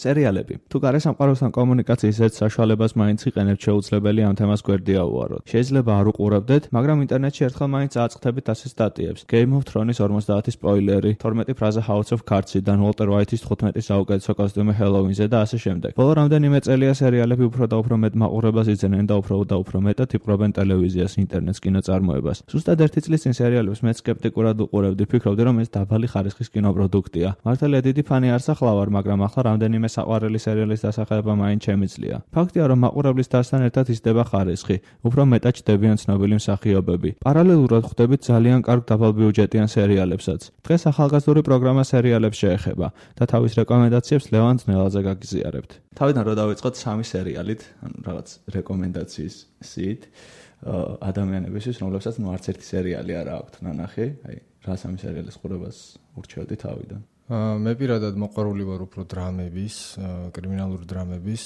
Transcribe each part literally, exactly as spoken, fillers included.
სერიალები. თუ გარესამყაროსთან კომუნიკაციის ერთ საშუალებას მაინც იყენებთ, შეუძლებელი ამ თემას გვერდია უვაროთ. შეიძლება არ უყურებდეთ, მაგრამ ინტერნეტში ერთხელ მაინც აწყვთებით ასე სტატიებს. Game of Thrones ორმოცდაათი სპოილერი, თორმეტი ფრაზა House of Cards-დან, Walter White-ის თხუთმეტი საუკეთესო კოსტიუმი Halloween-ზე და ასე შემდეგ. ბოლო რამდენიმე წელია სერიალები უფრო და უფრო მეტ მაყურებას იძენენ და უფრო და უფრო მეტად იპყრობენ ტელევიზიას, ინტერნეტს, კინოწარმოებას. Ზუსტად ერთი წლის წინ სერიალებს მეც სკეპტიკურად უყურებდი, ფიქრობდი, რომ ეს დაბალი ხარისხის კინოპროდუქტია. მართალია დიდი ფანი არ სახლავარ, მაგრამ ახლა რამდენიმე საყვარელი სერიალის დასახელება მაინც შემიძლია. ფაქტია, რომ მაყურებლის დასთან ერთად იზრდება ხარისხი, უფრო მეტად ჩდებიან ცნობილი მსახიობები. პარალელურად ხვდებით ძალიან კარგ დაბალბიუჯეტიან სერიალებსაც. დღეს ახალგაზრდული პროგრამა სერიალებს შეეხება და თავის რეკომენდაციებს ლევან ძნელაძე გაგიზიარებთ. თავიდან რო დავიწყოთ სამი სერიალით, ანუ რაღაც რეკომენდაციის სიით ადამიანებისთვის, რომლებსაც ნუ არც ერთი სერიალი არ აქვთ ნანახი, აი რა სამი სერიალის ყურებას ურჩევდი თავიდან. მე პირადად მოყვარული ვარ უფრო დრამების, კრიმინალური დრამების,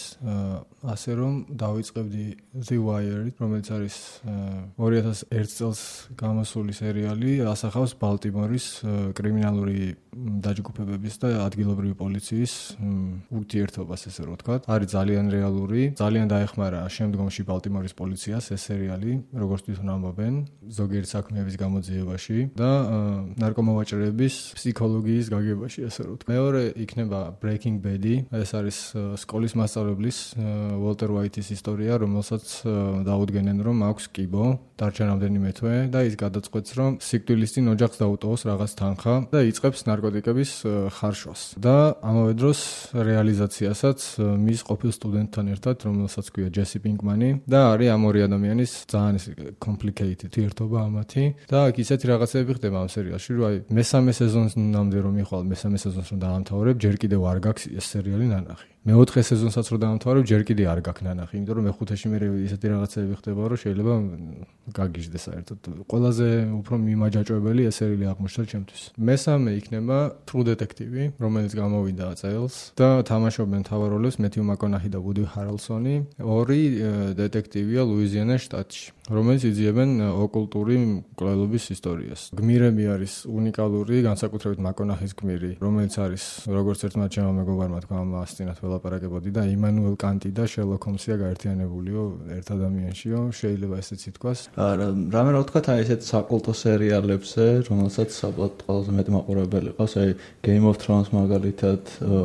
ასე რომ დავიწყებდი The Wire, რომელიც არის ორი ათას ერთი წელს გამოსული სერიალი, ასახავს ბალტიმორის კრიმინალური დაჯგუფებების და ადგილობრივი პოლიციის ურთიერთობას, ესე რომ ვთქვათ. არის ძალიან რეალური, ძალიან დაეხმარა შემდგომში ბალტიმორის პოლიციას ეს სერიალი, როგორც თვითონ ამბობენ, ზოგიერთი საქმეების გამოძიებაში და ნარკომოვაჭრეების ფსიქოლოგიის გაგებაში. მეორე იქნება Breaking Bad, ეს არის სკოლის მასწავლებლის Walter White-ის ისტორია, რომელსაც დაუდგენენ, რომ აქვს კიბო, დარჩა რამდენიმე თვე და ის გადაწყვეტს, რომ სიკვდილის წინ ოჯახს დაუტოვოს რაღაც თანხა და იწყებს ნარკოტიკების ხარშვას. და ამავე დროს რეალიზაციასაც მის ყოფილ სტუდენტთან ერთად, რომელსაც ქვია Jesse Pinkman-ი და არის ამ ორი ადამიანის ძალიან complicated ერთობა ამათი და აქ ისეთი რაღაცები ხდება ამ სერიალში, რომ აი მესამე სეზონამდე რომ მიხვალ მესამე სეზონს რომ დაამთავრებ, ჯერ კიდევ არ გაქვს ეს სერიალი ნანახი. მეოთხე სეზონსაც რომ დაამთავრებ, ჯერ კიდევ არ გაქვს ნანახი, იმიტომ რომ მეხუთეში მე ისეთი რაღაცები ხდება, რომ შეიძლება გაგიჟდეს საერთოდ. ყველაზე უფრო მიმაჯაჭვებელი ეს სერიალი აღმოჩნდა ჩემთვის. მესამე იქნება True Detective, რომელიც გამოვიდა წელს და თამაშობენ მთავარ როლებს Matthew McConaughey და Woody Harrelson-ი. ორი დეტექტივია ლუიზიანას შტატში, რომელიც იძიებენ ოკულტური მკვლელობის ისტორიას. გმირები არის უნიკალური, განსაკუთრებით McConaughey-ის გმირი, რომელიც არის როგორც ერთმა ჩემმა მეგობარმა თქვა, მასწინათ ველაპარაკებოდი და იმანუელ კანტი და შერლოკ ჰოლმსია გაერთიანებულიო ერთ ადამიანშიო, შეიძლება ესეც ითქვას. რამე რა ვთქვათ, აი ესეთ საკულტო სერიალებზე, რომელსაც საბოლოოდ ყველაზე მეტი მაყურებელი ყავს, აი Game of Thrones მაგალითად,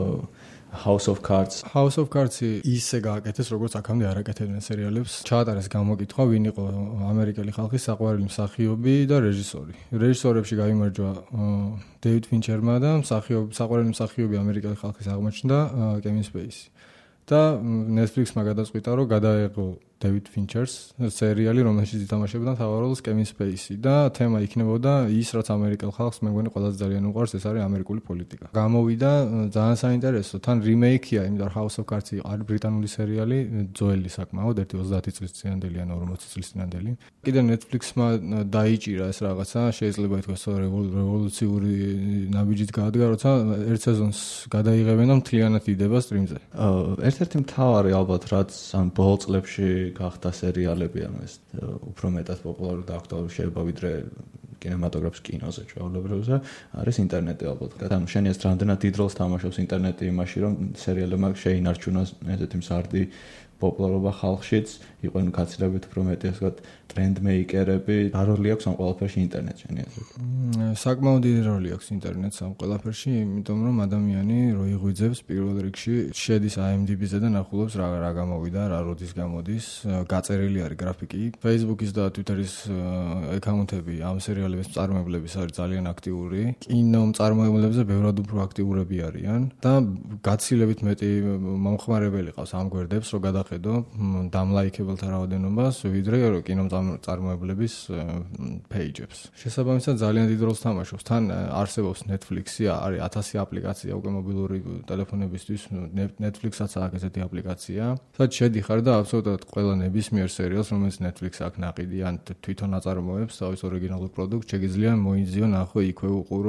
House of Cards. House of Cards-ი ისე გააკეთეს, როგორც აქამდე არ აკეთებდნენ სერიალებს. ჩაატარეს გამოკითხვა, ვინ იყო ამერიკელი ხალხის საყვარელი მსახიობი და რეჟისორი. რეჟისორებში გაიმარჯვა David Fincher-მა და მსახიობი, საყვარელი მსახიობი ამერიკელი ხალხის აღმოჩნდა Kevin Spacey. და Netflix-მა გადაწყვიტა, რომ გადაეღო David Fincher-ს სერიალი, რომელშიც ითამაშებოდა მთავარ როლს Kevin Spacey და თემა იქნებოდა ის, რაც ამერიკელ ხალხს მე მგონი ყველაზე ძალიან უყვარს, ეს არის ამერიკული პოლიტიკა. გამოვიდა ძალიან საინტერესო, თან რიმეიქია, იმიტომ რომ House of Cards არის ბრიტანული სერიალი, ძველი საკმაოდ, ერთი ოცდაათი წლის წინანდელი ან ორმოცი წლის წინანდელი. კიდე Netflix-მა დაიჭირა ეს რაღაცა, შეიძლება ითქვას, რომ რევოლუციური ნაბიჯით გაადგა, როცა ერთ სეზონს გადაიღებენ და მთლიანად იდება სტრიმზე. ერთ-ერთი მთავარი ალბათ, რაც ამ ბოლო წლებში გახდა სერიალები, ანუ ეს უფრო მეტად პოპულარული და აქტუალური შეიძლება ვიდრე კინემატოგრაფის კინოზე ჩვეულებრივზე, არის ინტერნეტი ალბათ. ანუ შენ ეს რამდენად დიდ როლს თამაშობს ინტერნეტი იმაში, რომ სერიალებმა შეინარჩუნოს ესეთი მსარდი პოპულარობა ხალხშიც, იყვნენ გაცილებით უფრო მეტი ასე ვთქვათ ტრენდმეიკერები. რა როლი აქვს ამ ყველაფერში ინტერნეტში, შენი აზრით? საკმაოდ დიდი როლი აქვს ინტერნეტს ამ ყველაფერში, იმიტომ რომ ადამიანი რო იღვიძებს პირველ რიგში შედის I M D B-ზე და ნახულობს რა რა გამოვიდა, რა როდის გამოდის, გაწერილი არის გრაფიკი. Facebook-ის და Twitter-ის აკაუნტები ამ სერიალების მწარმოებლების არის ძალიან აქტიური. კინო მწარმოებლებზე ბევრად უფრო აქტიურები არიან და გაცილებით მეტი მომხმარებელი ყავს ამ გვერდებს, რომ გადახედო დამლაიქებელთა რაოდენობას, ვიდრე კინო მწარმოებლების page-ებს. შესაბამისად ძალიან დიდ როლს თამაშობს. თან არსებობს Netflix-ი, არის ათასი აპლიკაცია უკვე მობილური ტელეფონებისთვის, Netflix-აც აქვს ესეთი აპლიკაცია. სადაც შედიხარ და აბსოლუტურად ყველა ნებისმიერ სერიალს, რომელიც Netflix აქვს ნაყიდი ან თვითონ აწარმოებს თავის ორიგინალურ პროდუქტს, შეგიძლია მოიძიო, ნახო, იქვე უყურო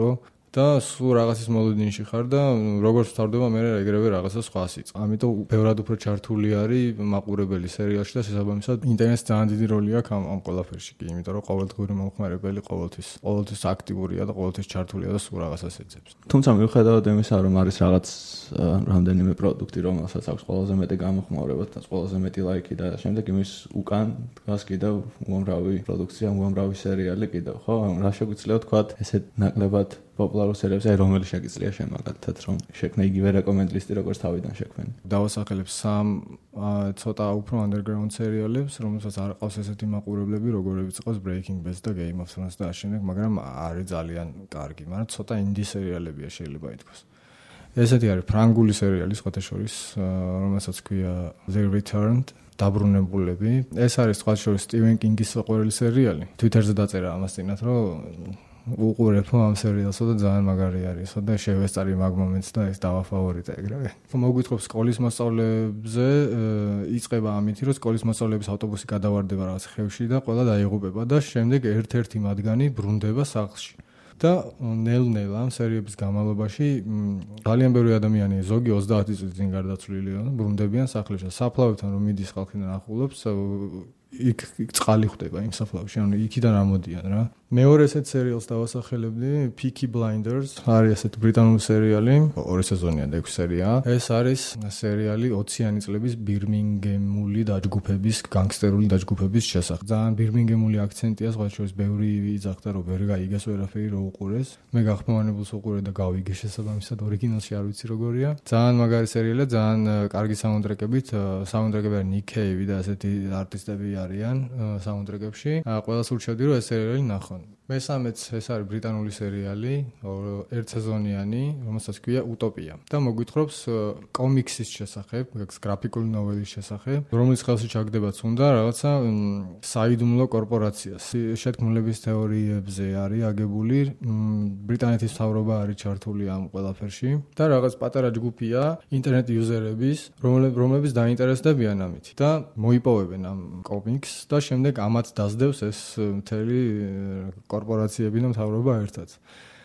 და სულ რაღაცის მოლოდინში ხარ და როგორც ვთარდება მე ეგრევე რაღაცა სხვას იწ. ამიტომ ბევრად უფრო ჩართული არის მაყურებელი სერიალში და შესაბამისად ინტერნეტს ძალიან დიდი როლი აქვს ამ ამ ყველაფერში კი, იმიტომ რომ ყოველდღიური მომხმარებელი ყოველთვის ყოველთვის აქტიურია და ყოველთვის ჩართულია და სულ რაღაცას ეძებს. თუმცა მიუხედავად იმისა, რომ არის რაღაც რამდენიმე პროდუქტი, რომელსაც აქვს ყველაზე მეტი გამოხმაურება და ყველაზე მეტი ლაიქი და შემდეგ იმის უკან დგას კიდევ უამრავი პროდუქცია, უამრავი სერიალი კიდევ, ხო? რა შეგვიძლია ვთქვათ, ესეთ ნაკლებად პოპულარულ სერიალებს, აი რომელი შეგიძლია შემაგათად, რომ შექმნა იგივე რეკომენდ ლისტი, როგორც თავიდან შექმენი. დავასახელებ სამ ცოტა უფრო underground სერიალებს, რომელსაც არ ყავს ესეთი მაყურებლები, როგორებიც ყავს Breaking Bad და Game of Thrones და ამავდროულად, მაგრამ არის ძალიან კარგი, მაგრამ ცოტა indie სერიალებია შეიძლება ითქვას. ესეთი არის ფრანგული სერიალი, სხვათა შორის, რომელსაც ქვია The Returned. დაბრუნებულები. ეს არის სხვა შორის Stephen King-ის საყვარელი სერიალი. Twitter-ზე დაწერა ამას წინათ, რომ უყურებ ამ სერიალსა და ძალიან მაგარი არის და შევესწარი მაგ მომენტს და ეს დავაფავორიტე ეგრევე. მოგვითხრობს სკოლის მასწავლებლებზე, იწყება ამითი, რომ სკოლის მასწავლებლების ავტობუსი გადავარდება რაღაც ხევში და ყველა დაიღუპება და შემდეგ ერთ-ერთი მათგანი ბრუნდება სახლში. და ნელ-ნელა ამ სერიების განმავლობაში ძალიან ბევრი ადამიანია, ზოგი ოცდაათი წლის წინ გარდაცვლილია და ბრუნდებიან სახლებში. საფლავებთან რომ მიდის ხალხიდან ახლობს, იქ წყალი ხდება იმ საფლავში, ანუ იქიდან ამოდიან რა. მეორე ესეთ სერიალს დავასახელებდი, Peaky Blinders, არის ესეთი ბრიტანული სერიალი, ორი სეზონია და ექვსი სერიაა. ეს არის სერიალი ოციანი წლების ბირმინგემული დაჯგუფების, განგსტერული დაჯგუფების შესახებ. ძალიან ბირმინგემული აქცენტია, სხვა შორის ბევრი იძახდა, რომ ვერ გაიგეს ვერაფერი რო უყურეს. მე გახმოვანებულს უყურე და გავიგე შესაბამისად ორიგინალში არ ვიცი როგორია. ძალიან მაგარი სერიალია, ძალიან კარგი საუნდტრეკებით, საუნდტრეკები არის Nick Cave და ასეთი არტისტები არიან საუნდტრეკებში. ყველას ურჩევდი რომ ეს სერიალი ნახონ. მესამეც ეს არის ბრიტანული სერიალი, ერთსეზონიანი, რომელსაც ქვია Utopia. და მოგვითხრობს კომიქსის შესახებ, გრაფიკული ნოველის შესახებ, რომელიც ხელში ჩაგდებაც უნდა რაღაცა საიდუმლო კორპორაციას. შეთქმულების თეორიებზე არის აგებული, ბრიტანეთის მთავრობა არის ჩართული ამ ყველაფერში და რაღაც პატარა ჯგუფია ინტერნეტ იუზერების, რომლებიც დაინტერესდებიან ამით და მოიპოვებენ ამ კომიქსს და შემდეგ ამათ დასდევს ეს მთელი კორპორაციები და მთავრობა ერთად.